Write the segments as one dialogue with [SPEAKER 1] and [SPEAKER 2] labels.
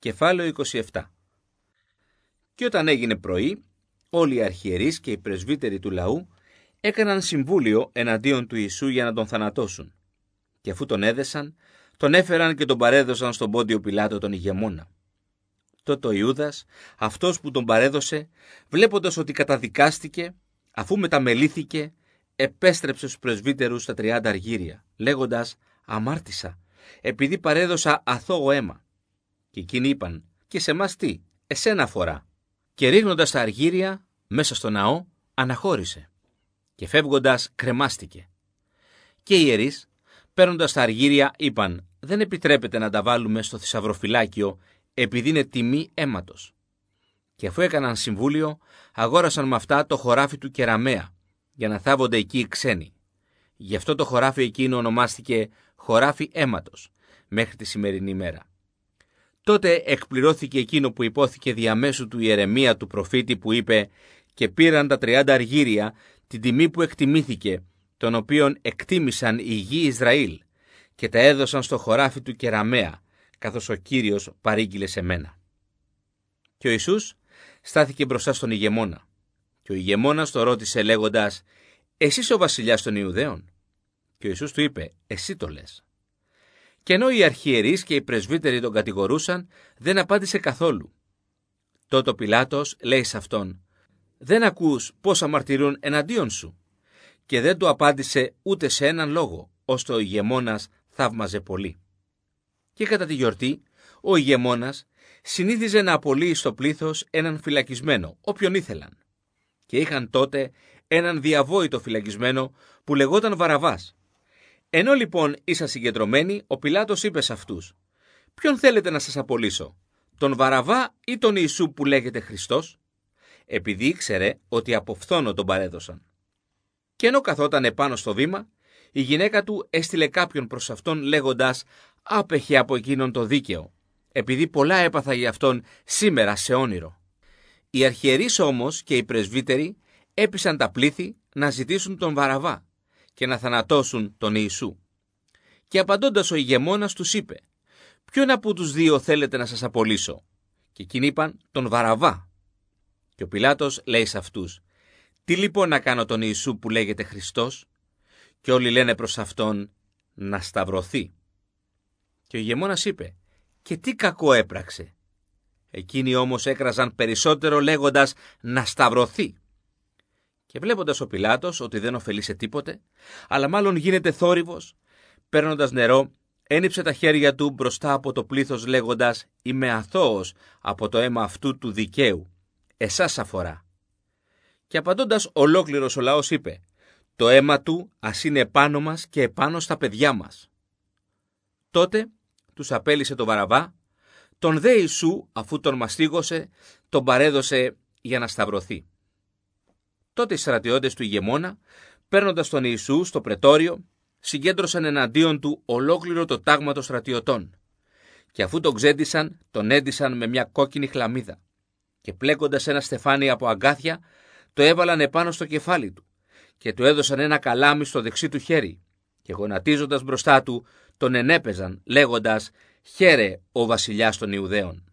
[SPEAKER 1] Κεφάλαιο 27. Και όταν έγινε πρωί, όλοι οι αρχιερείς και οι πρεσβύτεροι του λαού έκαναν συμβούλιο εναντίον του Ιησού για να τον θανατώσουν. Και αφού τον έδεσαν, τον έφεραν και τον παρέδωσαν στον Πόντιο Πιλάτο τον ηγεμόνα. Τότε ο Ιούδας, αυτός που τον παρέδωσε, βλέποντας ότι καταδικάστηκε, αφού μεταμελήθηκε, επέστρεψε στους πρεσβύτερους τα 30 αργύρια, λέγοντας «Αμάρτησα, επειδή παρέδωσα αθώο αίμα». Και εκείνοι είπαν «Και σε μας τι, εσένα αφορά». Και ρίχνοντας τα αργύρια μέσα στο ναό, αναχώρησε. Και φεύγοντας κρεμάστηκε. Και οι ιερείς, παίρνοντας τα αργύρια, είπαν «Δεν επιτρέπεται να τα βάλουμε στο θησαυροφυλάκιο, επειδή είναι τιμή αίματος». Και αφού έκαναν συμβούλιο, αγόρασαν με αυτά το χωράφι του Κεραμαία, για να θάβονται εκεί οι ξένοι. Γι' αυτό το χωράφι εκείνο ονομάστηκε χωράφι αίματος, μέχρι τη σημερινή μέρα. Τότε εκπληρώθηκε εκείνο που υπόθηκε διαμέσου του Ιερεμία του προφήτη, που είπε «Και πήραν τα 30 αργύρια την τιμή που εκτιμήθηκε, τον οποίον εκτίμησαν οι γη Ισραήλ, και τα έδωσαν στο χωράφι του Κεραμαία, καθώς ο Κύριος παρήγγειλε σε μένα». Και ο Ιησούς στάθηκε μπροστά στον ηγεμόνα. Και ο ηγεμόνας το ρώτησε λέγοντας «Εσύ είσαι ο βασιλιάς των Ιουδαίων?» Και ο Ιησούς του είπε «Εσύ το λες». Και ενώ οι αρχιερείς και οι πρεσβύτεροι τον κατηγορούσαν, δεν απάντησε καθόλου. Τότε ο Πιλάτος λέει σε αυτόν «Δεν ακούς πώς αμαρτυρούν εναντίον σου?» Και δεν του απάντησε ούτε σε έναν λόγο, ώστε ο ηγεμόνας θαύμαζε πολύ. Και κατά τη γιορτή, ο ηγεμόνας συνήθιζε να απολύει στο πλήθος έναν φυλακισμένο, όποιον ήθελαν. Και είχαν τότε έναν διαβόητο φυλακισμένο που λεγόταν Βαραβάς. Ενώ λοιπόν ήσαν συγκεντρωμένοι, ο Πιλάτος είπε σε αυτούς «Ποιον θέλετε να σας απολύσω, τον Βαραβά ή τον Ιησού που λέγεται Χριστός?» Επειδή ήξερε ότι από φθόνο τον παρέδωσαν. Και ενώ καθόταν επάνω στο βήμα, η γυναίκα του έστειλε κάποιον προς αυτόν λέγοντας «Άπεχε από εκείνον το δίκαιο, επειδή πολλά έπαθα για αυτόν σήμερα σε όνειρο». Οι αρχιερείς όμως και οι πρεσβύτεροι έπεισαν τα πλήθη να ζητήσουν τον Βαραβά και να θανατώσουν τον Ιησού. Και απαντώντας ο ηγεμόνας τους είπε «Ποιον από τους δύο θέλετε να σας απολύσω?» Και εκείνοι είπαν «Τον Βαραβά». Και ο Πιλάτος λέει σε αυτούς «Τι λοιπόν να κάνω τον Ιησού που λέγεται Χριστός?» Και όλοι λένε προς αυτόν «Να σταυρωθεί». Και ο ηγεμόνας είπε «Και τι κακό έπραξε?» Εκείνοι όμως έκραζαν περισσότερο λέγοντας «Να σταυρωθεί». Και βλέποντας ο Πιλάτος ότι δεν ωφελεί σε τίποτε, αλλά μάλλον γίνεται θόρυβος, παίρνοντας νερό, ένυψε τα χέρια του μπροστά από το πλήθος λέγοντας «Είμαι αθώος από το αίμα αυτού του δικαίου, εσάς αφορά». Και απαντώντας ολόκληρος ο λαός είπε «Το αίμα του ας είναι επάνω μας και επάνω στα παιδιά μας». Τότε τους απέλυσε το Βαραβά, τον δε Ιησού, αφού τον μαστίγωσε, τον παρέδωσε για να σταυρωθεί. Τότε οι στρατιώτες του ηγεμόνα, παίρνοντας τον Ιησού στο πρετόριο, συγκέντρωσαν εναντίον του ολόκληρο το τάγμα των στρατιωτών. Και αφού τον ξέντησαν, τον έντυσαν με μια κόκκινη χλαμίδα. Και πλέκοντας ένα στεφάνι από αγκάθια, το έβαλαν επάνω στο κεφάλι του. Και του έδωσαν ένα καλάμι στο δεξί του χέρι. Και γονατίζοντας μπροστά του, τον ενέπαιζαν, λέγοντας «Χαίρε ο βασιλιάς των Ιουδαίων».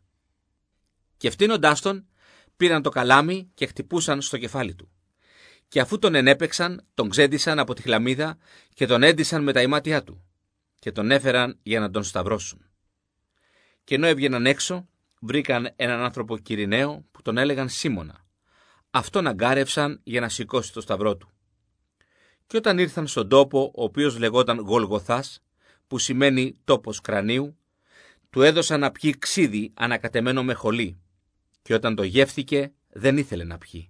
[SPEAKER 1] Και φτύνοντάς τον, πήραν το καλάμι και χτυπούσαν στο κεφάλι του. Και αφού τον ενέπαιξαν, τον ξέντησαν από τη χλαμίδα και τον έντυσαν με τα ημάτια του. Και τον έφεραν για να τον σταυρώσουν. Και ενώ έβγαιναν έξω, βρήκαν έναν άνθρωπο Κυρηναίο που τον έλεγαν Σίμωνα. Αυτόν αγκάρευσαν για να σηκώσει το σταυρό του. Και όταν ήρθαν στον τόπο, ο οποίος λεγόταν Γολγοθάς, που σημαίνει τόπος κρανίου, του έδωσαν να πιει ξύδι ανακατεμένο με χολή. Και όταν το γεύθηκε, δεν ήθελε να πιει.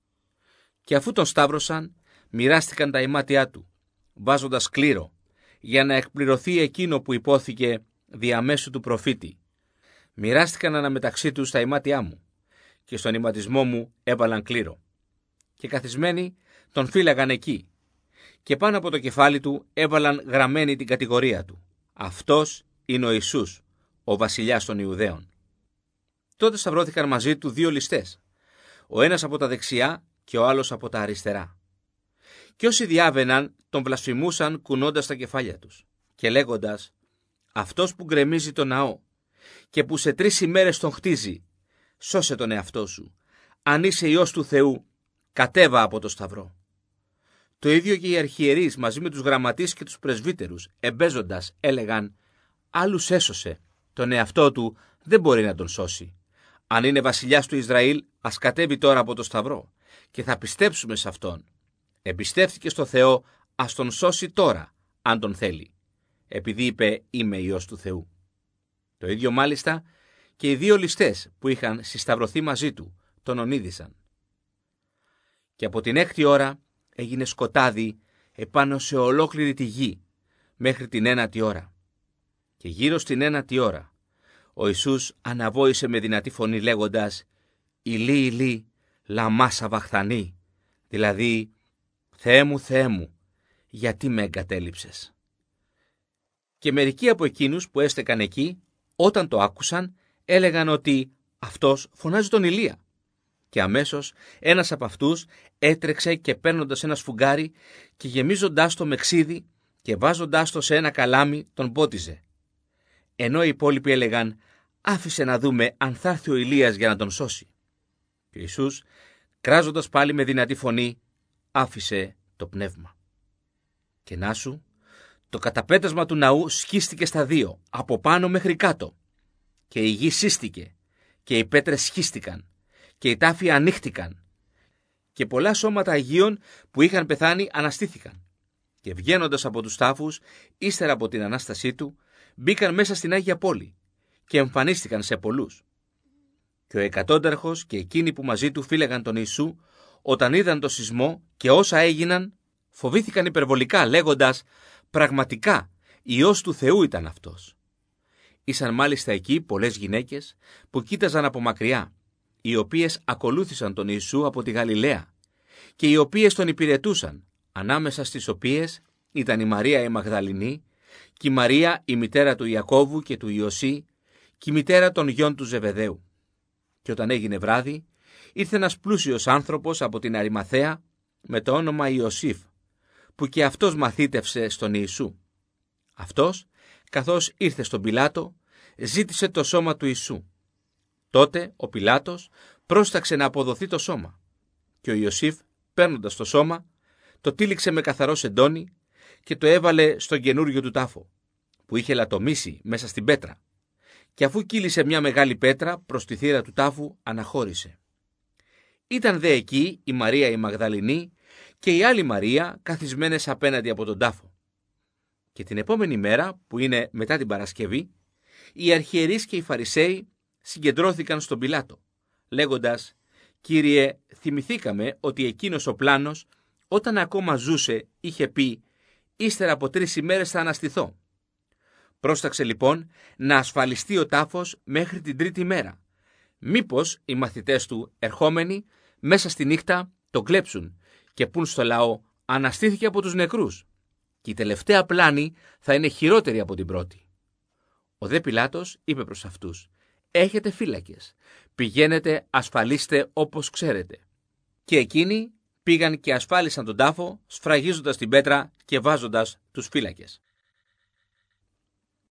[SPEAKER 1] Και αφού τον σταύρωσαν, μοιράστηκαν τα ημάτια του, βάζοντας κλήρο, για να εκπληρωθεί εκείνο που υπόθηκε διαμέσου του προφήτη. Μοιράστηκαν αναμεταξύ τους τα ημάτια μου, και στον ηματισμό μου έβαλαν κλήρο. Και καθισμένοι τον φύλαγαν εκεί, και πάνω από το κεφάλι του έβαλαν γραμμένη την κατηγορία του. Αυτός είναι ο Ιησούς, ο βασιλιάς των Ιουδαίων. Τότε σταυρώθηκαν μαζί του δύο ληστές, ο ένας από τα δεξιά και ο άλλος από τα αριστερά. Και όσοι διάβαιναν τον βλασφημούσαν κουνώντας τα κεφάλια τους και λέγοντας «Αυτός που γκρεμίζει το ναό και που σε 3 ημέρες τον χτίζει. Σώσε τον εαυτό σου. Αν είσαι Υιός του Θεού, κατέβα από το σταυρό». Το ίδιο και οι αρχιερείς μαζί με τους γραμματείς και τους πρεσβύτερους, εμπέζοντας, έλεγαν: «Άλλους έσωσε, τον εαυτό του δεν μπορεί να τον σώσει. Αν είναι βασιλιάς του Ισραήλ, ας κατέβει τώρα από το σταυρό και θα πιστέψουμε σε αυτόν. Εμπιστεύτηκε στο Θεό, ας τον σώσει τώρα, αν τον θέλει, επειδή είπε «Είμαι Υιός του Θεού». Το ίδιο μάλιστα και οι 2 ληστές που είχαν συσταυρωθεί μαζί του τον ονείδησαν. Και από την 6η ώρα έγινε σκοτάδι επάνω σε ολόκληρη τη γη μέχρι την 9η ώρα. Και γύρω στην 9η ώρα ο Ιησούς αναβόησε με δυνατή φωνή λέγοντας «Ηλί, Ηλί, λαμά σαβαχθανί», δηλαδή Θεέ μου, γιατί με εγκατέλειψες». Και μερικοί από εκείνους που έστεκαν εκεί, όταν το άκουσαν, έλεγαν ότι αυτός φωνάζει τον Ηλία. Και αμέσως ένας από αυτούς έτρεξε και παίρνοντας ένα σφουγγάρι και γεμίζοντάς το με ξύδι και βάζοντάς το σε ένα καλάμι τον πότιζε. Ενώ οι υπόλοιποι έλεγαν «Άφησε να δούμε αν θα έρθει ο Ηλίας για να τον σώσει». Και ο Ιησούς, κράζοντας πάλι με δυνατή φωνή, άφησε το πνεύμα. Και να σου, το καταπέτασμα του ναού σχίστηκε στα 2, από πάνω μέχρι κάτω. Και η γη σύστηκε και οι πέτρες σχίστηκαν και οι τάφοι ανοίχτηκαν και πολλά σώματα Αγίων που είχαν πεθάνει αναστήθηκαν. Και βγαίνοντας από τους τάφους, ύστερα από την Ανάστασή του, μπήκαν μέσα στην Άγια Πόλη και εμφανίστηκαν σε πολλούς. Και ο εκατόνταρχος και εκείνοι που μαζί του φύλαγαν τον Ιησού, όταν είδαν το σεισμό και όσα έγιναν, φοβήθηκαν υπερβολικά, λέγοντας «Πραγματικά, Υιός του Θεού ήταν αυτός». Ήσαν μάλιστα εκεί πολλές γυναίκες που κοίταζαν από μακριά, οι οποίες ακολούθησαν τον Ιησού από τη Γαλιλαία και οι οποίες τον υπηρετούσαν, ανάμεσα στις οποίες ήταν η Μαρία η Μαγδαληνή και η Μαρία η μητέρα του Ιακώβου και του Ιωσή και η μητέρα των γιών του Ζεβεδαίου. Και όταν έγινε βράδυ, ήρθε ένας πλούσιος άνθρωπος από την Αριμαθαία με το όνομα Ιωσήφ, που και αυτός μαθήτευσε στον Ιησού. Αυτός, καθώς ήρθε στον Πιλάτο, ζήτησε το σώμα του Ιησού. Τότε ο Πιλάτος πρόσταξε να αποδοθεί το σώμα και ο Ιωσήφ, παίρνοντας το σώμα, το τύλιξε με καθαρό σεντόνι και το έβαλε στον καινούριο του τάφο, που είχε λατομήσει μέσα στην πέτρα, και αφού κύλησε μια μεγάλη πέτρα προς τη θύρα του τάφου, αναχώρησε. Ήταν δε εκεί η Μαρία η Μαγδαληνή και η άλλη Μαρία καθισμένες απέναντι από τον τάφο. Και την επόμενη μέρα, που είναι μετά την Παρασκευή, οι αρχιερείς και οι Φαρισαίοι συγκεντρώθηκαν στον Πιλάτο, λέγοντας «Κύριε, θυμηθήκαμε ότι εκείνος ο πλάνος, όταν ακόμα ζούσε, είχε πει «Ύστερα από 3 ημέρες θα αναστηθώ». Πρόσταξε λοιπόν να ασφαλιστεί ο τάφος μέχρι την 3η μέρα. Μήπως οι μαθητές του, ερχόμενοι, μέσα στη νύχτα το κλέψουν και πουν στο λαό «Αναστήθηκε από τους νεκρούς» και η τελευταία πλάνη θα είναι χειρότερη από την πρώτη. Ο δε Πιλάτος είπε προς αυτούς «Έχετε φύλακες, πηγαίνετε ασφαλίστε όπως ξέρετε». Και εκείνοι πήγαν και ασφάλισαν τον τάφο, σφραγίζοντας την πέτρα και βάζοντας τους φύλακες.